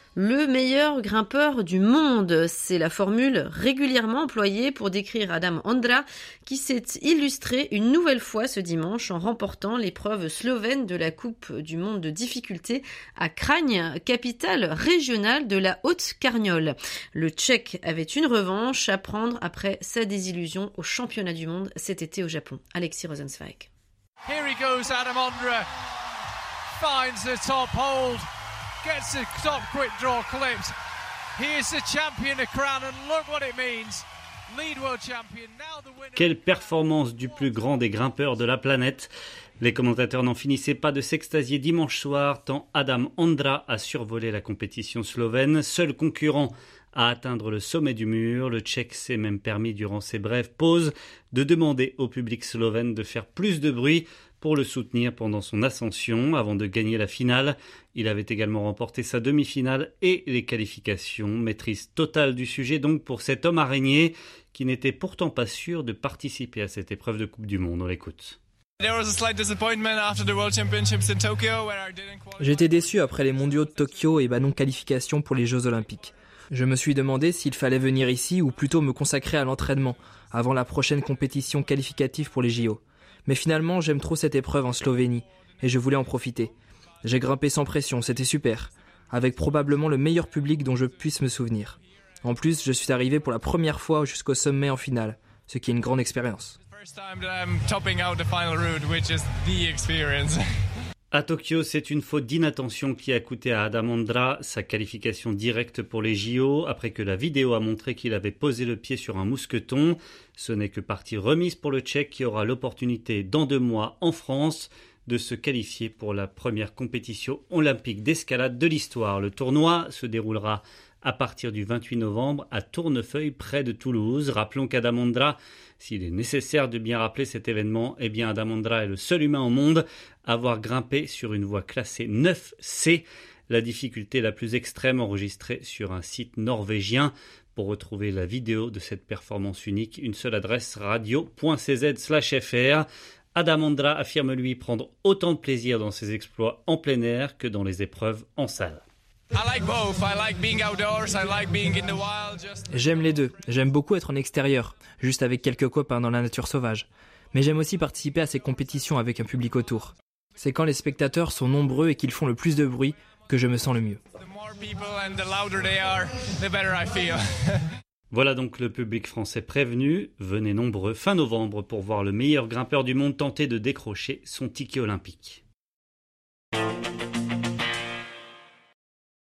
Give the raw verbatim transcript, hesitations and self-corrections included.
Le meilleur grimpeur du monde, c'est la formule régulièrement employée pour décrire Adam Ondra qui s'est illustré une nouvelle fois ce dimanche en remportant l'épreuve slovène de la Coupe du monde de difficulté à Kranj, capitale régionale de la Haute-Carniole. Le Tchèque avait une revanche à prendre après sa désillusion au championnat du monde cet été au Japon. Alexis Rosenzweig. Here he goes, Adam Ondra finds the top hold. Gets the top quick draw clipped. He is the champion of crown and look what it means. Lead world champion, now the winner. Quelle performance du plus grand des grimpeurs de la planète. Les commentateurs n'en finissaient pas de s'extasier dimanche soir tant Adam Ondra a survolé la compétition slovène. Seul concurrent à atteindre le sommet du mur, le Tchèque s'est même permis durant ses brèves pauses de demander au public slovène de faire plus de bruit pour le soutenir pendant son ascension avant de gagner la finale. Il avait également remporté sa demi-finale et les qualifications. Maîtrise totale du sujet donc pour cet homme araignée qui n'était pourtant pas sûr de participer à cette épreuve de Coupe du Monde. On l'écoute. J'étais déçu après les mondiaux de Tokyo et ma non-qualification pour les Jeux Olympiques. Je me suis demandé s'il fallait venir ici ou plutôt me consacrer à l'entraînement avant la prochaine compétition qualificative pour les J O. Mais finalement, j'aime trop cette épreuve en Slovénie et je voulais en profiter. J'ai grimpé sans pression, c'était super, avec probablement le meilleur public dont je puisse me souvenir. En plus, je suis arrivé pour la première fois jusqu'au sommet en finale, ce qui est une grande expérience. À Tokyo, c'est une faute d'inattention qui a coûté à Adam Ondra sa qualification directe pour les J O, après que la vidéo a montré qu'il avait posé le pied sur un mousqueton. Ce n'est que partie remise pour le Tchèque qui aura l'opportunité dans deux mois en France de se qualifier pour la première compétition olympique d'escalade de l'histoire. Le tournoi se déroulera à partir du vingt-huit novembre à Tournefeuille près de Toulouse. Rappelons qu'Adam Ondra, s'il est nécessaire de bien rappeler cet événement, eh bien Adam Ondra est le seul humain au monde à avoir grimpé sur une voie classée neuf C, la difficulté la plus extrême enregistrée sur un site norvégien. Pour retrouver la vidéo de cette performance unique, une seule adresse radio point c z slash f r. Adam Ondra affirme lui prendre autant de plaisir dans ses exploits en plein air que dans les épreuves en salle. J'aime les deux. J'aime beaucoup être en extérieur, juste avec quelques copains dans la nature sauvage. Mais j'aime aussi participer à ces compétitions avec un public autour. C'est quand les spectateurs sont nombreux et qu'ils font le plus de bruit que je me sens le mieux. Voilà donc le public français prévenu. Venez nombreux fin novembre pour voir le meilleur grimpeur du monde tenter de décrocher son ticket olympique.